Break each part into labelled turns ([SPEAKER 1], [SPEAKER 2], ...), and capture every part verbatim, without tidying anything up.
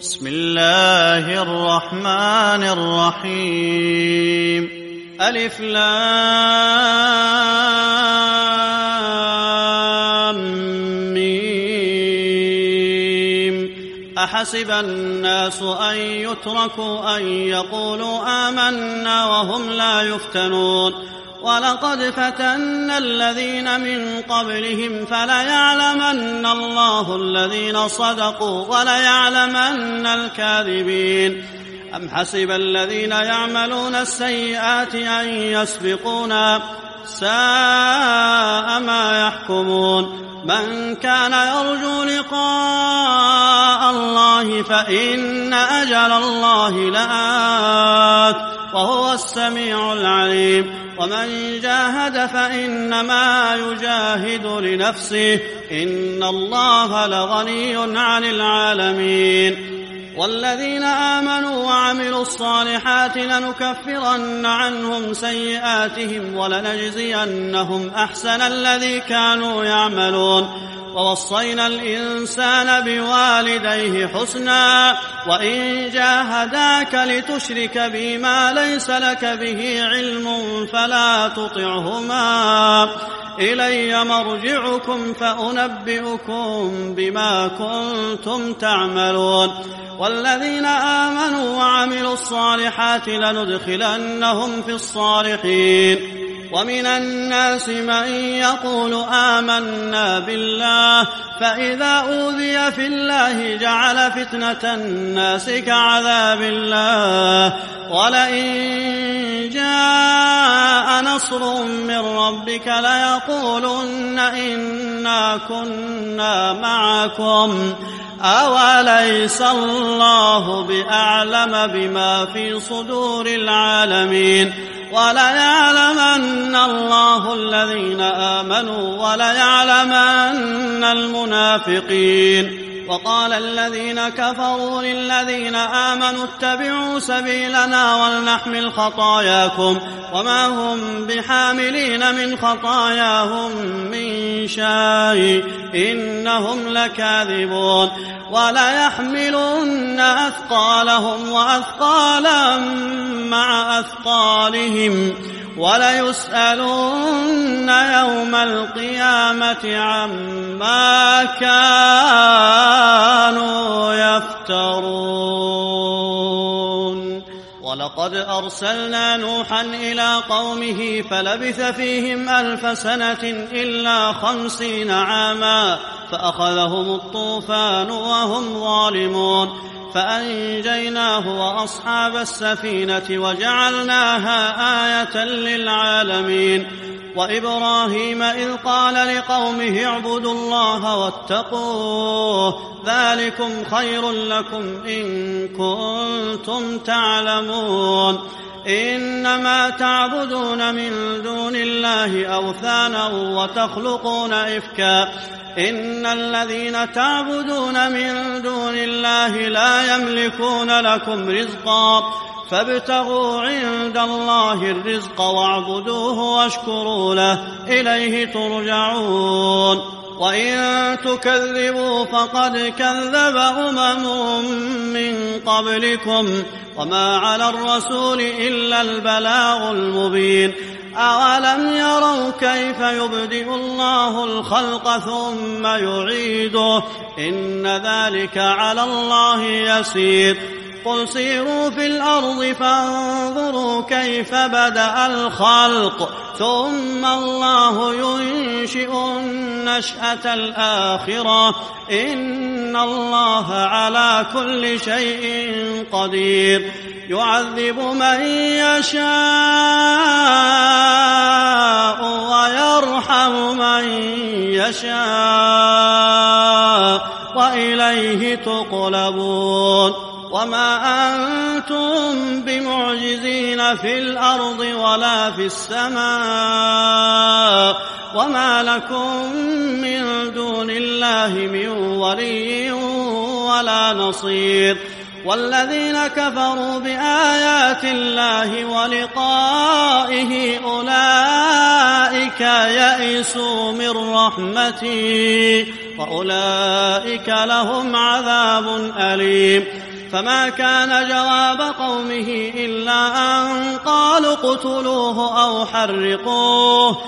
[SPEAKER 1] بسم الله الرحمن الرحيم. ألف لام ميم. أحسب الناس أن يتركوا أن يقولوا آمنا وهم لا يفتنون ولقد فتنا الذين من قبلهم فليعلمن الله الذين صدقوا وليعلمن الكاذبين. أم حسب الذين يعملون السيئات أن يسبقونا ساء ما يحكمون. من كان يرجو لقاء الله فإن أجل الله لآت وهو السميع العليم. ومن جاهد فإنما يجاهد لنفسه إن الله لغني عن العالمين. والذين آمنوا وعملوا الصالحات لنكفرن عنهم سيئاتهم ولنجزينهم أحسن الذي كانوا يعملون. ووصينا الإنسان بوالديه حسنا وإن جاهداك لتشرك بي ما ليس لك به علم فلا تطعهما إلي مرجعكم فأنبئكم بما كنتم تعملون. والذين آمنوا وعملوا الصالحات لندخلنهم في الصالحين. ومن الناس من يقول آمنا بالله فإذا أوذي في الله جعل فتنة الناس كعذاب الله ولئن جاء نصر من ربك ليقولن إنا كنا معكم أوليس الله بأعلم بما في صدور العالمين. وليعلمن الله الذين آمنوا وليعلمن المنافقين. وقال الذين كفروا للذين آمنوا اتبعوا سبيلنا ولنحمل خطاياكم وما هم بحاملين من خطاياهم من شيء إنهم لكاذبون. وليحملن أثقالهم وأثقالا مع أثقالهم وليسألن يوم القيامة عما كانوا يفترون. ولقد أرسلنا نوحا إلى قومه فلبث فيهم ألف سنة إلا خمسين عاما فأخذهم الطوفان وهم ظالمون فأنجيناه وأصحاب السفينة وجعلناها آية للعالمين. وإبراهيم إذ قال لقومه اعبدوا الله واتقوه ذلكم خير لكم إن كنتم تعلمون. إنما تعبدون من دون الله أوثانا وتخلقون إفكا إن الذين تعبدون من دون الله لا يملكون لكم رزقا فابتغوا عند الله الرزق واعبدوه واشكروا له إليه ترجعون. وإن تكذبوا فقد كذب أمم من قبلكم وما على الرسول إلا البلاغ المبين. أولم يروا كيف يبدئ الله الخلق ثم يعيده إن ذلك على الله يسير. قل سيروا في الأرض فانظروا كيف بدأ الخلق ثم الله ينشئ النشأة الآخرة إن الله على كل شيء قدير. يعذب من يشاء ويرحم من يشاء وإليه تقلبون. وما أنتم بمعجزين في الأرض ولا في السماء وما لكم من دون الله من ولي ولا نصير. والذين كفروا بآيات الله ولقائه أولئك يئسوا من رحمتي وأولئك لهم عذاب أليم. فما كان جواب قومه إلا أن قالوا اقتلوه أو حرقوه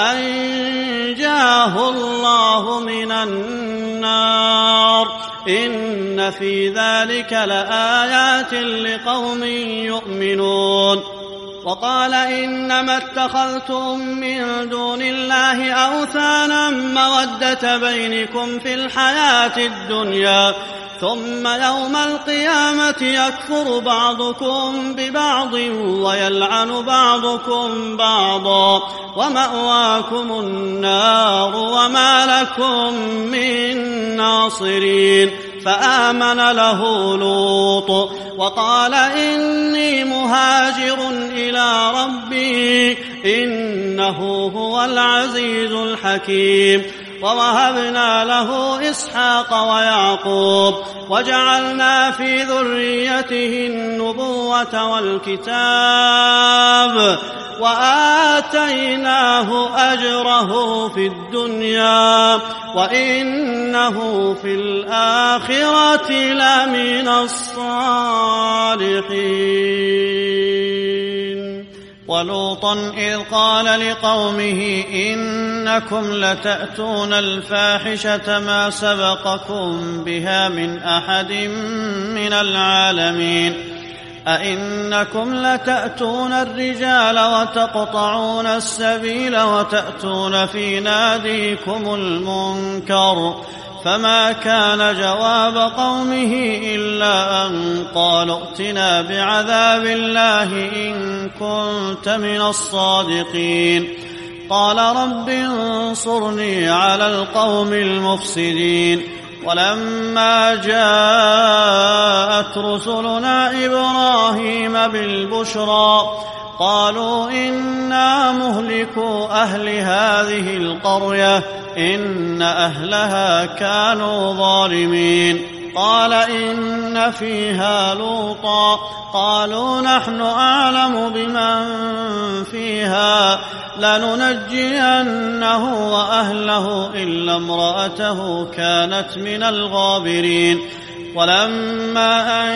[SPEAKER 1] فأنجاه الله من النار إن في ذلك لآيات لقوم يؤمنون. وقال إنما اتخذتم من دون الله أوثانا مودة بينكم في الحياة الدنيا ثم يوم القيامة يكفر بعضكم ببعض ويلعن بعضكم بعضا ومأواكم النار وما لكم من ناصرين. فآمن له لوط وقال إني مهاجر إلى ربي إنه هو العزيز الحكيم. ووهبنا له إسحاق ويعقوب وجعلنا في ذريته النبوة والكتاب وآتيناه أجره في الدنيا وإنه في الآخرة لمن الصالحين. ولوطا إذ قال لقومه إنكم لتأتون الفاحشة ما سبقكم بها من أحد من العالمين أئنكم لتأتون الرجال وتقطعون السبيل وتأتون في ناديكم المنكر. فما كان جواب قومه إلا أن قالوا ائتنا بعذاب الله إن كنت من الصادقين. قال رب انصرني على القوم المفسدين. ولما جاءت رسلنا إبراهيم بالبشرى قالوا إنا مهلكو أهل هذه القرية إن أهلها كانوا ظالمين. قال إن فيها لوطا قالوا نحن أعلم بمن فيها لننجينه وأهله إلا امرأته كانت من الغابرين. ولما أن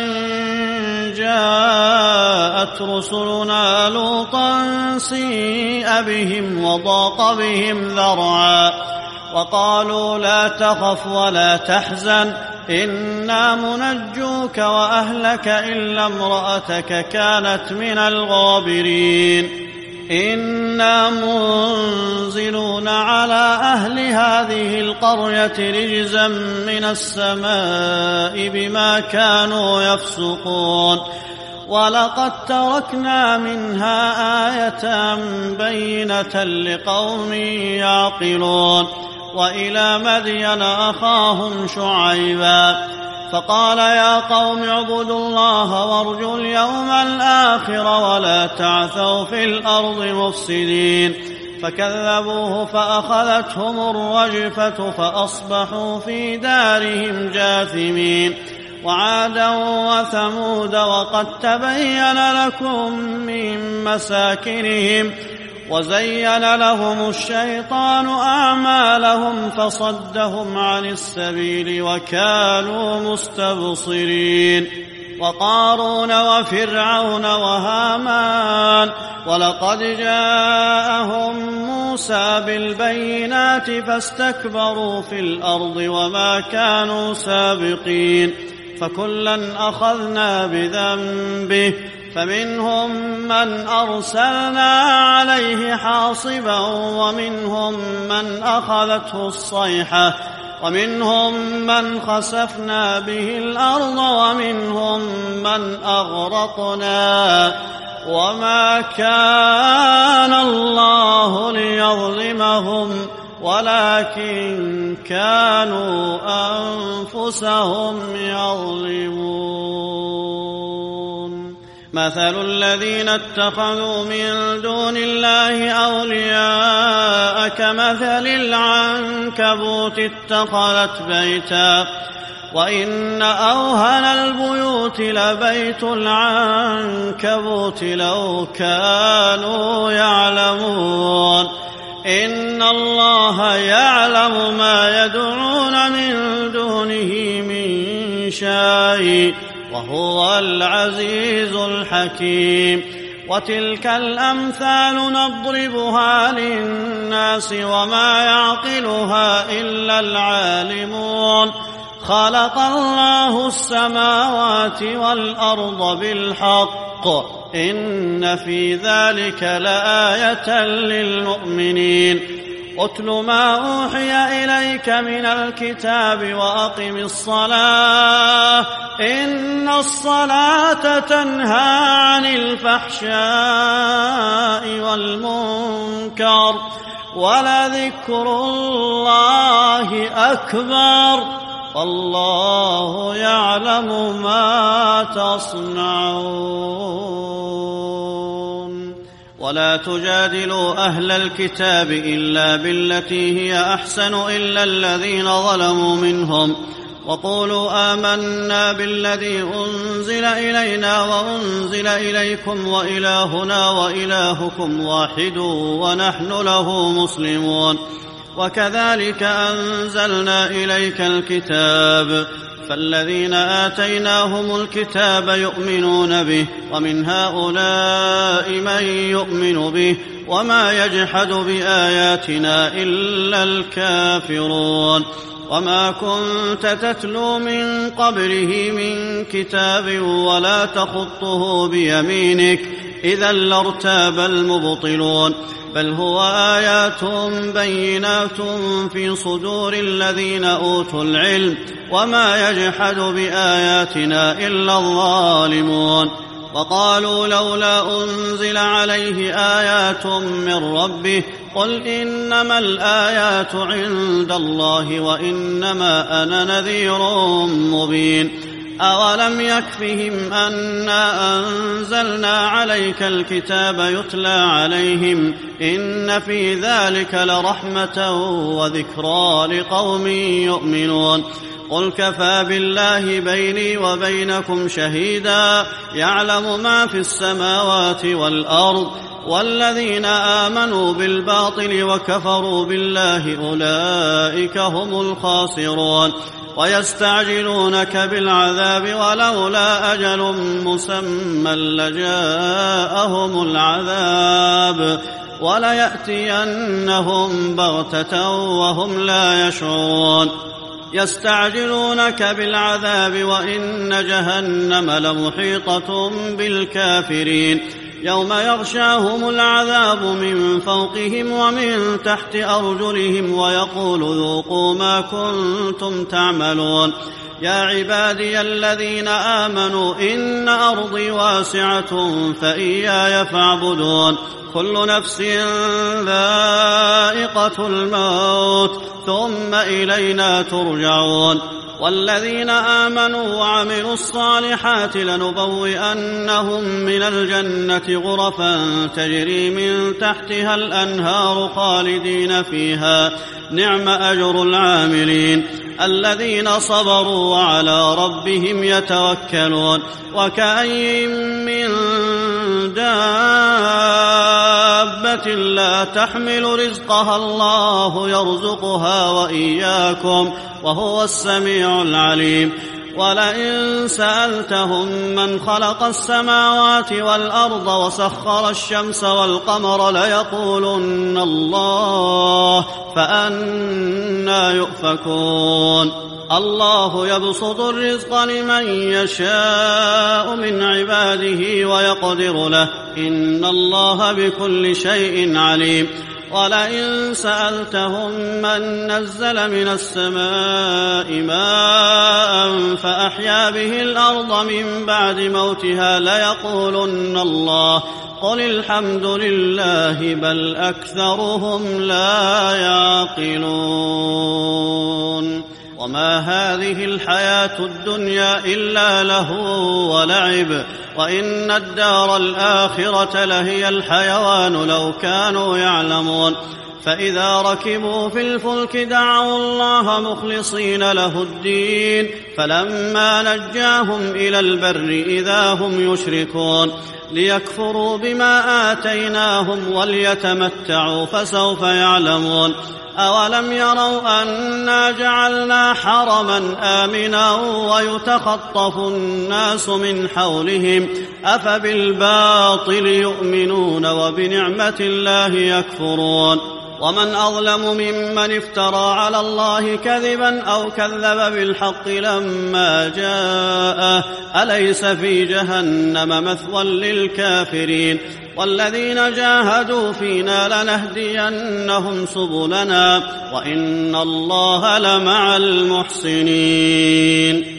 [SPEAKER 1] جاءت رسلنا لوطا سيء بهم وضاق بهم ذرعا وقالوا لا تخف ولا تحزن إنا منجوك وأهلك إلا امرأتك كانت من الغابرين. إنا منزلون على أهل هذه القرية رجزا من السماء بما كانوا يفسقون. ولقد تركنا منها آية بينة لقوم يعقلون. وإلى مدين أخاهم شعيبا فقال يا قوم اعبدوا الله وارجوا اليوم الآخر ولا تعثوا في الأرض مفسدين. فكذبوه فأخذتهم الرجفة فأصبحوا في دارهم جاثمين. وعادا وثمود وقد تبين لكم من مساكنهم وزين لهم الشيطان أعمالهم فصدهم عن السبيل وكانوا مستبصرين. وقارون وفرعون وهامان ولقد جاءهم موسى بالبينات فاستكبروا في الأرض وما كانوا سابقين. فكلا أخذنا بذنبه فمنهم من أرسلنا عليه حاصبا ومنهم من أخذته الصيحة ومنهم من خسفنا به الأرض ومنهم من أغرقنا وما كان الله ليظلمهم ولكن كانوا أنفسهم يظلمون. مثل الذين اتخذوا من دون الله أولياء كمثل العنكبوت اتخذت بيتا وإن أوهن البيوت لبيت العنكبوت لو كانوا يعلمون. إن الله يعلم ما يدعون من دونه من شيء وهو العزيز الحكيم. وتلك الأمثال نضربها للناس وما يعقلها إلا العالمون. خلق الله السماوات والأرض بالحق إن في ذلك لآية للمؤمنين. أتل ما أوحي إليك من الكتاب وأقم الصلاة إن الصلاة تنهى عن الفحشاء والمنكر ولذكر الله أكبر والله يعلم ما تصنعون. ولا تجادلوا أهل الكتاب إلا بالتي هي أحسن إلا الذين ظلموا منهم وقولوا آمنا بالذي أنزل إلينا وأنزل إليكم وإلهنا وإلهكم واحد ونحن له مسلمون. وكذلك أنزلنا إليك الكتاب فالذين آتيناهم الكتاب يؤمنون به ومن هؤلاء من يؤمن به وما يجحد بآياتنا إلا الكافرون. وما كنت تتلو من قبله من كتاب ولا تخطه بيمينك إذا لارتاب المبطلون بل هو آيات بينات في صدور الذين أوتوا العلم وما يجحد بآياتنا إلا الظالمون. وقالوا لولا أنزل عليه آيات من ربه قل إنما الآيات عند الله وإنما أنا نذير مبين. أولم يكفهم أنا أنزلنا عليك الكتاب يتلى عليهم إن في ذلك لرحمة وذكرى لقوم يؤمنون. قل كفى بالله بيني وبينكم شهيدا يعلم ما في السماوات والأرض والذين آمنوا بالباطل وكفروا بالله أولئك هم الخاسرون. ويستعجلونك بالعذاب ولولا أجل مسمى لجاءهم العذاب وليأتينهم بغتة وهم لا يشعرون. يستعجلونك بالعذاب وإن جهنم لمحيطة بالكافرين يوم يغشاهم العذاب من فوقهم ومن تحت أرجلهم ويقول ذوقوا ما كنتم تعملون. يا عبادي الذين آمنوا إن أرضي واسعة فإياي فاعبدون. كل نفس ذائقة الموت ثم إلينا ترجعون. والذين آمنوا وعملوا الصالحات لنبوئنهم من الجنة غرفا تجري من تحتها الأنهار خالدين فيها نعم أجر العاملين الذين صبروا وعلى ربهم يتوكلون. وكأين من دابة لا تحمل رزقها الله يرزقها وإياكم وهو السميع العليم. ولئن سألتهم من خلق السماوات والأرض وسخر الشمس والقمر ليقولن الله فأنى يؤفكون. الله يبسط الرزق لمن يشاء من عباده ويقدر له إن الله بكل شيء عليم. ولئن سألتهم من نزل من السماء ماء فأحيا به الأرض من بعد موتها ليقولن الله قل الحمد لله بل أكثرهم لا يعقلون. وما هذه الحياة الدنيا إلا لهو ولعب وإن الدار الآخرة لهي الحيوان لو كانوا يعلمون. فإذا ركبوا في الفلك دعوا الله مخلصين له الدين فلما نجاهم إلى البر إذا هم يشركون ليكفروا بما آتيناهم وليتمتعوا فسوف يعلمون أولم يروا أنا جعلنا حرما آمنا ويتخطف الناس من حولهم أفبالباطل يؤمنون وبنعمة الله يكفرون ومن أظلم ممن افترى على الله كذبا أو كذب بالحق لما جاءه أليس في جهنم مثوى للكافرين والذين جاهدوا فينا لنهدينهم سبلنا وإن الله لمع المحسنين